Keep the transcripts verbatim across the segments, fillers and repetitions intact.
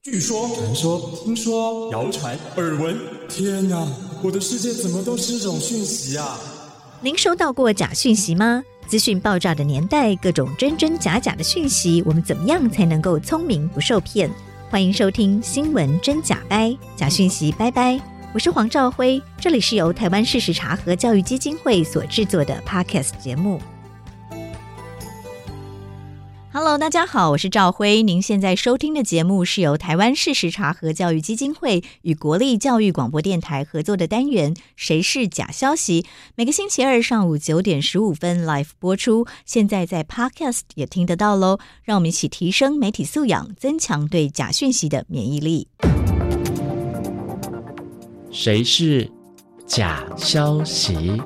据说、传说、听说、谣传、耳闻，天哪，我的世界怎么都是这种讯息啊！ 您收到过假讯息吗？资讯爆炸的年代，各种真真假假的讯息，我们怎么样才能够聪明不受骗？欢迎收听新闻真假掰，假讯息拜拜。我是黄兆辉，这里是由台湾事实查核教育基金会所制作的 Podcast 节目。Hello， 大家好，我是兆辉。您现在收听的节目是由台湾事实查核教育基金会与国立教育广播电台合作的单元《谁是假消息》，每个星期二上午九点十五分 live 播出。现在在 Podcast 也听得到咯，让我们一起提升媒体素养，增强对假讯息的免疫力。 谁是假消息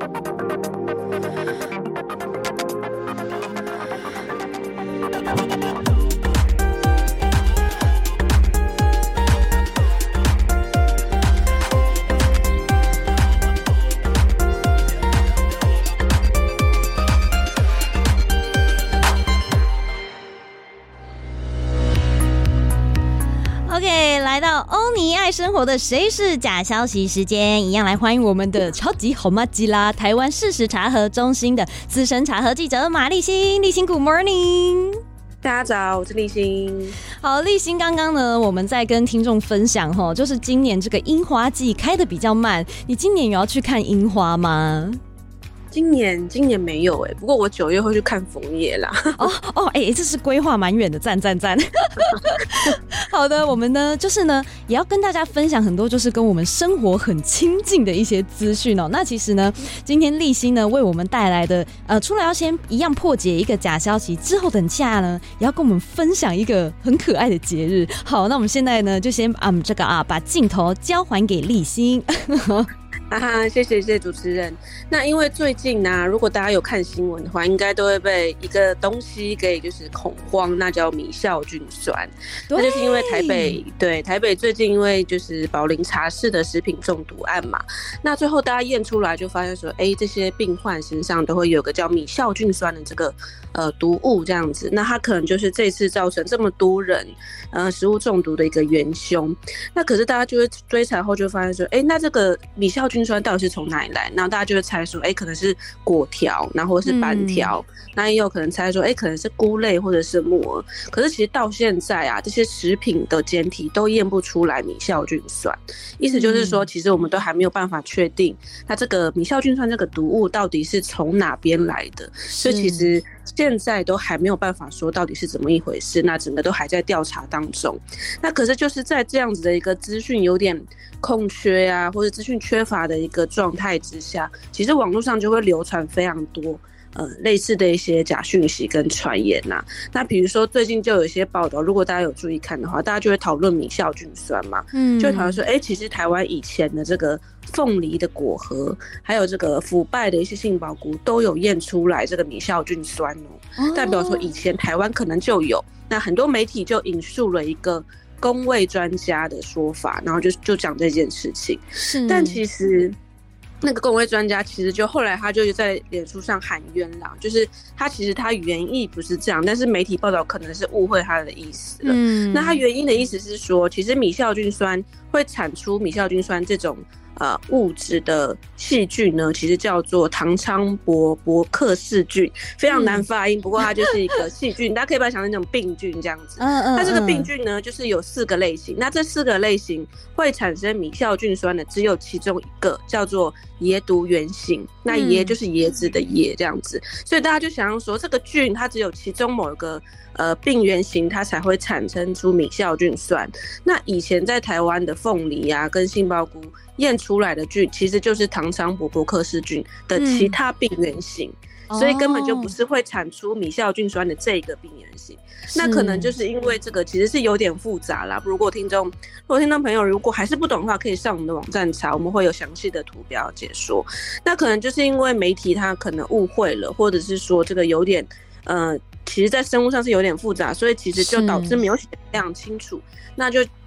来到欧尼爱生活的谁是假消息时间，一样来欢迎我们的超级好麻吉啦，台湾事实查核中心的资深查核记者马立新。立新 Good morning， 大家早，我是立新。 好，立新，刚刚呢我们在跟听众分享齁，就是今年这个樱花季开得比较慢，你今年有要去看樱花吗？ 今年今年没有哎、欸，不过我九月会去看枫叶啦。 哦哦，哎、欸，这是规划蛮远的，赞赞赞。好的，我们呢就是呢也要跟大家分享很多就是跟我们生活很亲近的一些资讯哦。那其实呢，今天立新呢为我们带来的呃，除了要先一样破解一个假消息之后，等下呢也要跟我们分享一个很可爱的节日。好，那我们现在呢就先啊、嗯、这个啊把镜头交还给立新。 哈哈，谢谢谢谢主持人。那因为最近呢、啊，如果大家有看新闻的话，应该都会被一个东西给就是恐慌，那叫米酵菌酸。那就是因为台北对台北最近因为就是宝林茶室的食品中毒案嘛，那最后大家验出来就发现说，哎，这些病患身上都会有个叫米酵菌酸的这个呃毒物这样子，那它可能就是这次造成这么多人呃食物中毒的一个元凶。那可是大家就会追查后就发现说，哎，那这个米酵菌酸到底是从哪里来？然后大家就会猜说，哎，可能是果条，然后或是板条，嗯、那也有可能猜说，哎，可能是菇类或者是木耳。可是其实到现在啊，这些食品的检体都验不出来米酵菌酸，意思就是说，其实我们都还没有办法确定，它这个米酵菌酸这个毒物到底是从哪边来的。所以其实现在都还没有办法说到底是怎么一回事，那整个都还在调查当中。那可是就是在这样子的一个资讯有点空缺啊，或者资讯缺乏的一个状态之下，其实网络上就会流传非常多呃类似的一些假讯息跟传言呐、啊。那比如说最近就有一些报道，如果大家有注意看的话，大家就会讨论米酵菌酸嘛，嗯，就会讨论说，哎、欸，其实台湾以前的这个凤梨的果核，还有这个腐败的一些杏鲍菇，都有验出来这个米酵菌酸哦，代表说以前台湾可能就有。那很多媒体就引述了一个公卫专家的说法，然后就就讲这件事情。是，但其实那个公卫专家其实就后来他就在脸书上喊冤啦，就是他其实他原意不是这样，但是媒体报道可能是误会他的意思了。嗯，那他原因的意思是说，其实米酵菌酸会产出米酵菌酸这种呃物质的细菌呢，其实叫做唐昌伯伯克氏菌，非常难发音，不过它就是一个细菌，大家可以把它想成那种病菌这样子。嗯嗯，它这个病菌呢，就是有四个类型，那这四个类型会产生米酵菌酸的，只有其中一个叫做椰毒原型，那椰就是椰子的椰这样子，所以大家就想象说，这个菌它只有其中某一个呃病原型，它才会产生出米酵菌酸。那以前在台湾的凤梨啊跟杏鲍菇验出来的菌，其实就是唐昌伯伯克氏菌的其他病原型。嗯，所以根本就不是会产出米酵菌酸的这个病原型。那可能就是因为这个其实是有点复杂啦。如果听众如果听众朋友如果还是不懂的话，可以上我们的网站查，我们会有详细的图表解说。那可能就是因为媒体他可能误会了，或者是说这个有点呃其实在生物上是有点复杂，所以其实就导致没有写得非常清楚，那就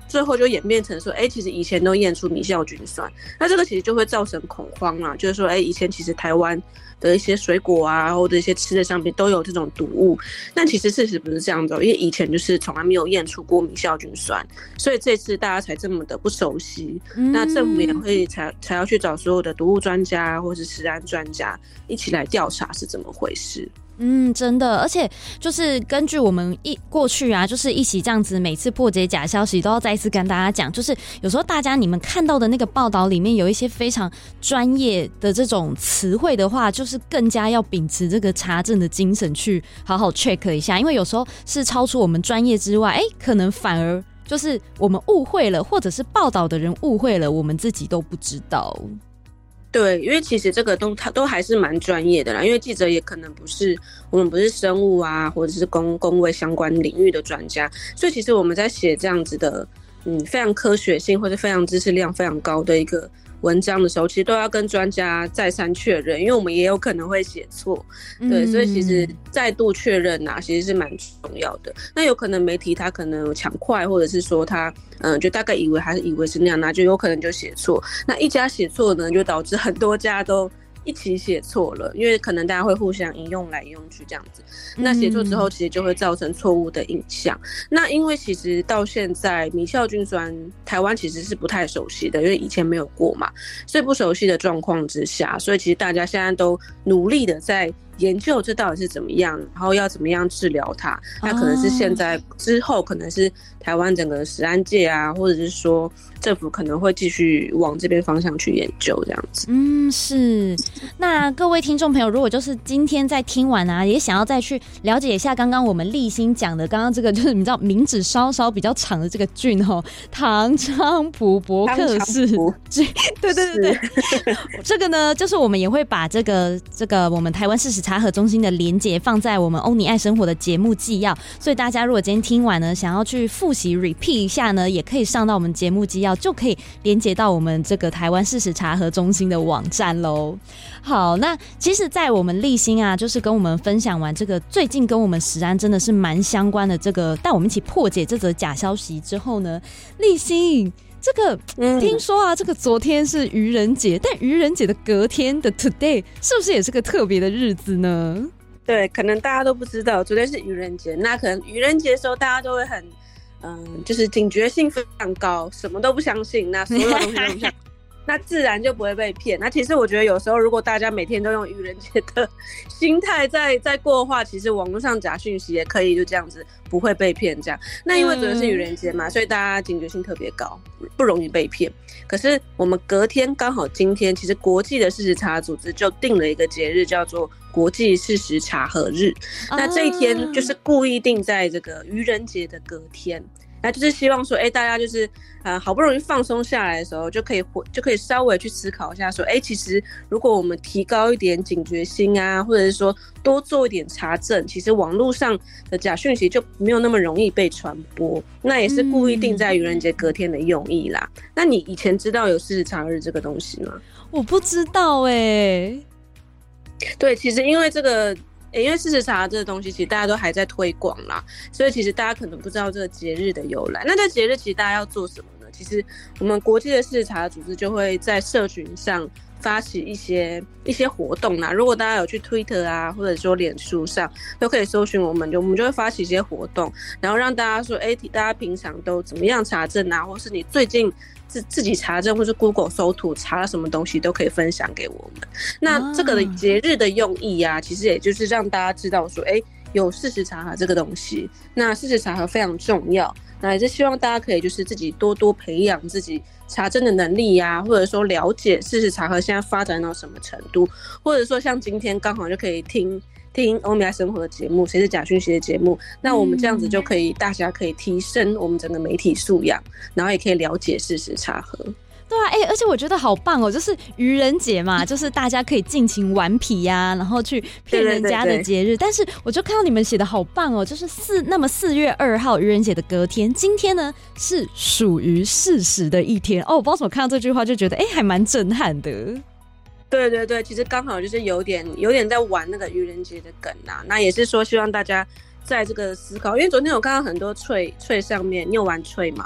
最后就演变成说，哎、欸，其实以前都验出米酵菌酸，那这个其实就会造成恐慌啦，就是说，哎、欸，以前其实台湾的一些水果啊，或者一些吃的上面都有这种毒物，但其实事实不是这样子，因为以前就是从来没有验出过米酵菌酸，所以这次大家才这么的不熟悉。嗯、那政府也会才才要去找所有的毒物专家或是食安专家一起来调查是怎么回事。 嗯，真的，而且就是根据我们一过去啊，就是一起这样子，每次破解假消息都要再一次跟大家讲，就是有时候大家你们看到的那个报道里面有一些非常专业的这种词汇的话，就是更加要秉持这个查证的精神去好好 check 一下，因为有时候是超出我们专业之外，哎，可能反而就是我们误会了，或者是报道的人误会了，我们自己都不知道。 对，因为其实这个都它都还是蛮专业的啦，因为记者也可能不是我们不是生物啊，或者是公公卫相关领域的专家，所以其实我们在写这样子的嗯非常科学性或者非常知识量非常高的一个文章的时候，其实都要跟专家再三确认，因为我们也有可能会写错，对，嗯、所以其实再度确认啊，其实是蛮重要的。那有可能媒体他可能有抢快，或者是说他嗯就大概以为还是以为是那样，那就有可能就写错。那一家写错呢，就导致很多家都一起写错了，因为可能大家会互相引用来用去这样子。那写错之后，其实就会造成错误的印象。嗯、那因为其实到现在米酵菌酸，台湾其实是不太熟悉的，因为以前没有过嘛，所以不熟悉的状况之下，所以其实大家现在都努力的在研究这到底是怎么样，然后要怎么样治疗它。那可能是现在之后，可能是台湾整个食安界啊，或者是说政府可能会继续往这边方向去研究这样子。 嗯，是。那各位听众朋友，如果就是今天在听完啊，也想要再去了解一下刚刚我们立新讲的，刚刚这个就是你知道名字稍稍比较长的这个菌哦，唐菖蒲伯克氏菌，对对对对，这个呢，就是我们也会把这个这个我们台湾事实查核中心的连结放在我们欧尼爱生活的节目纪要，所以大家如果今天听完呢，想要去复习 repeat 一下呢，也可以上到我们节目纪要，就可以连结到我们这个台湾事实查核中心的网站咯。好，那其实在我们立新啊，就是跟我们分享完这个最近跟我们食安真的是蛮相关的这个，带我们一起破解这则假消息之后呢，立新这个、嗯、听说啊，这个昨天是愚人节，但愚人节的隔天的 today 是不是也是个特别的日子呢？ 对，可能大家都不知道，昨天是愚人节，那可能愚人节的时候大家都会很嗯，就是警觉性非常高，什么都不相信，那所有东西都不相信那自然就不会被骗。那其实我觉得有时候如果大家每天都用愚人节的心态在在过的话，其实网络上假讯息也可以就这样子不会被骗这样。那因为昨天是愚人节嘛，所以大家警觉性特别高，不容易被骗。可是我们隔天刚好今天，其实国际的事实查组织就定了一个节日，叫做国际事实查核日。那这一天就是故意定在这个愚人节的隔天。那就是希望说，哎、欸，大家就是呃好不容易放松下来的时候，就可以就可以稍微去思考一下，说，哎、欸，其实如果我们提高一点警觉心啊，或者是说多做一点查证，其实网络上的假讯息就没有那么容易被传播。那也是故意定在愚人节隔天的用意啦。嗯、那你以前知道有事实查日这个东西吗？ 我不知道哎、欸。 对，其实因为这个。因为事实查这个东西其实大家都还在推广啦，所以其实大家可能不知道这个节日的由来。那这节日其实大家要做什么呢？其实我们国际的事实查组织就会在社群上发起一些一些活动啦。如果大家有去 Twitter 啊，或者说脸书上，都可以搜寻我们，就我们就会发起一些活动，然后让大家说，哎，大家平常都怎么样查证啊，或是你最近自自己查证，或是 Google 搜图查了什么东西，都可以分享给我们。那这个的节日的用意啊，其实也就是让大家知道说，哎，有事实查核这个东西，那事实查核非常重要。那也是希望大家可以就是自己多多培养自己查证的能力呀、啊，或者说了解事实查核现在发展到什么程度，或者说像今天刚好就可以听听欧米亚生活的节目，谁是假讯息的节目，那我们这样子就可以，大家可以提升我们整个媒体素养，然后也可以了解事实查核。 对啊，哎、欸，而且我觉得好棒哦，就是愚人节嘛，就是大家可以尽情顽皮呀、啊，然后去骗人家的节日。对对对对，但是我就看到你们写的好棒哦，就是四那么四月二号愚人节的隔天，今天呢是属于事实的一天哦。我不知道怎么看到这句话就觉得，哎、欸，还蛮震撼的。 对对对，其实刚好就是有点有点在玩那个愚人节的梗啊，那也是说希望大家在这个思考，因为昨天我看到很多脆脆上面，你有玩脆吗？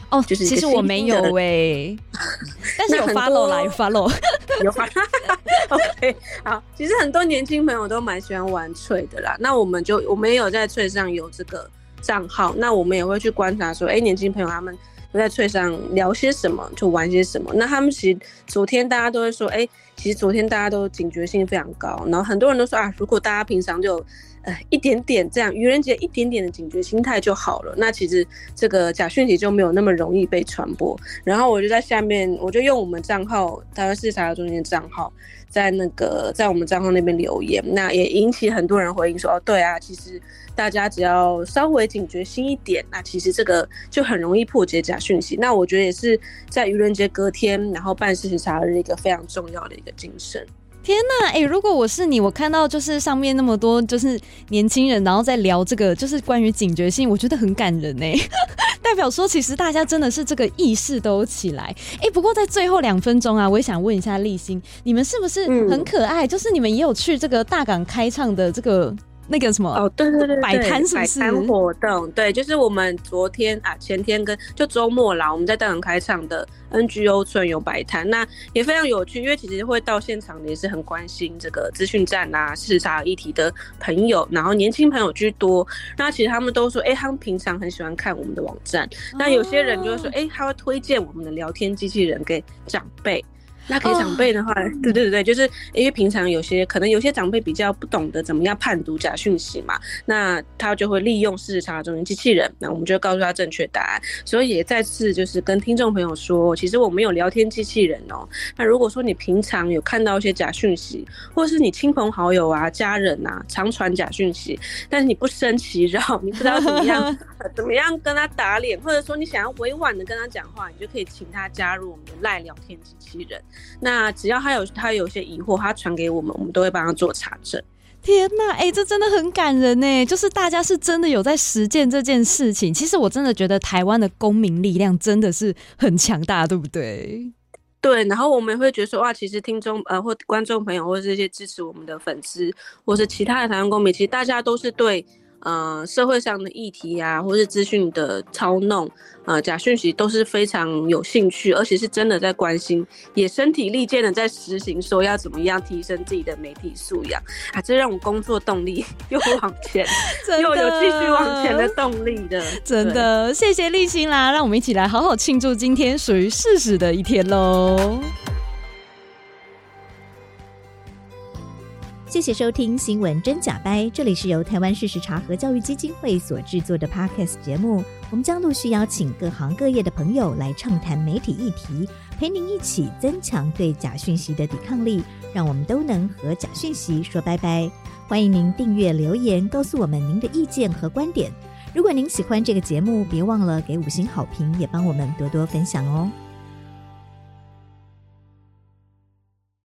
哦， 就是其实我没有哎、欸，但是有 follow 啦，有 follow， 有 follow。OK， 好，其实很多年轻朋友都蛮喜欢玩脆的啦。那我们就我们也有在脆上有这个账号，那我们也会去观察说，哎、欸，年轻朋友他们都在脆上聊些什么，就玩些什么。那他们其实昨天大家都会说，哎、欸，其实昨天大家都警觉性非常高，然后很多人都说啊，如果大家平常就有呃一点点这样愚人节一点点的警觉心态就好了，那其实这个假讯息就没有那么容易被传播。然后我就在下面，我就用我们账号台湾事实查核中心的账号，在那个在我们账号那边留言，那也引起很多人回应说，哦，对啊，其实大家只要稍微警觉心一点，那其实这个就很容易破解假讯息。那我觉得也是在愚人节隔天，然后办事实查核日一个非常重要的一个精神。 天哪，哎、欸，如果我是你，我看到就是上面那么多就是年轻人，然后在聊这个就是关于警觉性，我觉得很感人哎、欸，代表说其实大家真的是这个意识都有起来。哎、欸，不过在最后两分钟啊，我也想问一下立新，你们是不是很可爱？嗯、就是你们也有去这个大港开唱的这个。那个什么哦，对对对对， 摆摊是不是？ 摆摊活动，对，就是我们昨天啊、前天跟就周末啦，我们在大港开唱的 N G O 村有摆摊，那也非常有趣，因为其实会到现场的也是很关心这个资讯站啊、事实查核议题的朋友，然后年轻朋友居多。那其实他们都说，哎、欸，他们平常很喜欢看我们的网站。哦、那有些人就会说，哎、欸，他会推荐我们的聊天机器人给长辈。那给长辈的话， oh. 对对对，就是因为平常有些可能有些长辈比较不懂得怎么样判读假讯息嘛，那他就会利用事实查核中心机器人，那我们就告诉他正确答案。所以也再次就是跟听众朋友说，其实我们有聊天机器人哦、喔。那如果说你平常有看到一些假讯息，或是你亲朋好友啊、家人啊常传假讯息，但是你不胜其扰，你不知道怎么样怎么样跟他打脸，或者说你想要委婉的跟他讲话，你就可以请他加入我们的赖聊天机器人。那只要他有他有些疑惑，他传给我们，我们都会帮他做查证。 天哪，哎、欸，这真的很感人哎！就是大家是真的有在实践这件事情。其实我真的觉得台湾的公民力量真的是很强大，对不对？ 对，然后我们也会觉得说，哇，其实听众呃或观众朋友，或是这些支持我们的粉丝，或是其他的台湾公民，其实大家都是对。呃，社会上的议题啊，或是资讯的操弄，呃，假讯息都是非常有兴趣，而且是真的在关心，也身体力健的在实行，说要怎么样提升自己的媒体素养啊，这让我工作动力又往前，又有继续往前的动力的。 真的，谢谢立新啦，让我们一起来好好庆祝今天属于事实的一天喽。 谢谢收听新闻真假掰，这里是由台湾事实查核教育基金会所制作的 Podcast 节目，我们将陆续邀请各行各业的朋友来畅谈媒体议题，陪您一起增强对假讯息的抵抗力，让我们都能和假讯息说拜拜。欢迎您订阅留言告诉我们您的意见和观点，如果您喜欢这个节目，别忘了给五星好评，也帮我们多多分享哦。